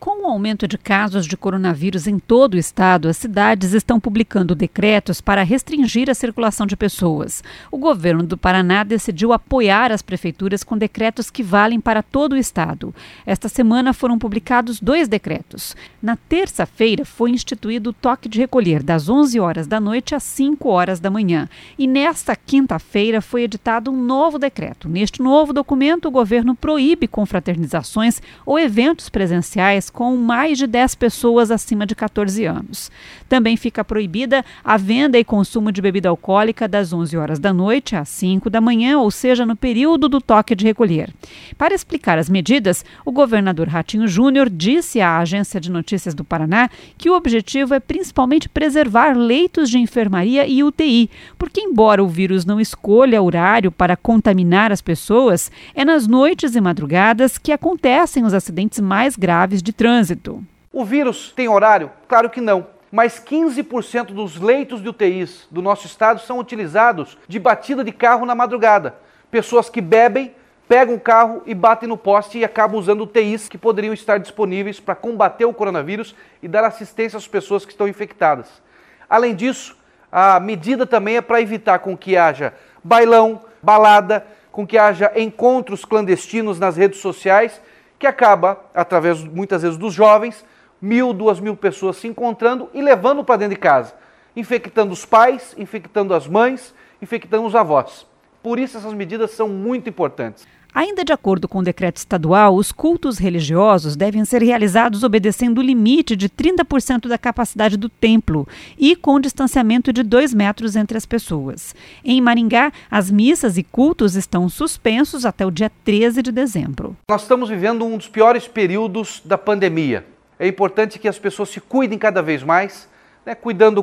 Com o aumento de casos de coronavírus em todo o estado, as cidades estão publicando decretos para restringir a circulação de pessoas. O governo do Paraná decidiu apoiar as prefeituras com decretos que valem para todo o estado. Esta semana foram publicados 2 decretos. Na terça-feira foi instituído o toque de recolher das 11 horas da noite às 5 horas da manhã. E nesta quinta-feira foi editado um novo decreto. Neste novo documento, o governo proíbe confraternizações ou eventos presenciais com mais de 10 pessoas acima de 14 anos. Também fica proibida a venda e consumo de bebida alcoólica das 11 horas da noite às 5 da manhã, ou seja, no período do toque de recolher. Para explicar as medidas, o governador Ratinho Júnior disse à Agência de Notícias do Paraná que o objetivo é principalmente preservar leitos de enfermaria e UTI, porque embora o vírus não escolha horário para contaminar as pessoas, é nas noites e madrugadas que acontecem os acidentes mais graves de trânsito. O vírus tem horário? Claro que não. Mas 15% dos leitos de UTIs do nosso estado são utilizados de batida de carro na madrugada. Pessoas que bebem, pegam o carro e batem no poste e acabam usando UTIs que poderiam estar disponíveis para combater o coronavírus e dar assistência às pessoas que estão infectadas. Além disso, a medida também é para evitar com que haja bailão, balada, com que haja encontros clandestinos nas redes sociais, que acaba, através muitas vezes dos jovens, 1.000, 2.000 pessoas se encontrando e levando para dentro de casa, infectando os pais, infectando as mães, infectando os avós. Por isso essas medidas são muito importantes. Ainda de acordo com o decreto estadual, os cultos religiosos devem ser realizados obedecendo o limite de 30% da capacidade do templo e com distanciamento de 2 metros entre as pessoas. Em Maringá, as missas e cultos estão suspensos até o dia 13 de dezembro. Nós estamos vivendo um dos piores períodos da pandemia. É importante que as pessoas se cuidem cada vez mais, cuidando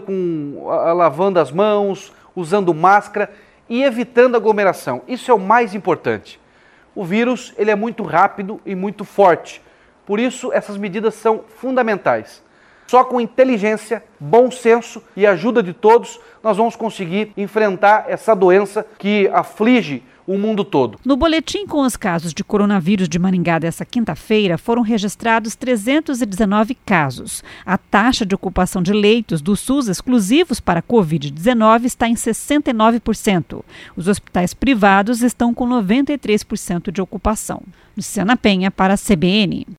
lavando as mãos, usando máscara e evitando aglomeração. Isso é o mais importante. O vírus ele é muito rápido e muito forte, por isso essas medidas são fundamentais. Só com inteligência, bom senso e ajuda de todos, nós vamos conseguir enfrentar essa doença que aflige o mundo todo. No boletim com os casos de coronavírus de Maringá dessa quinta-feira, foram registrados 319 casos. A taxa de ocupação de leitos do SUS exclusivos para Covid-19 está em 69%. Os hospitais privados estão com 93% de ocupação. Luciana Penha para a CBN.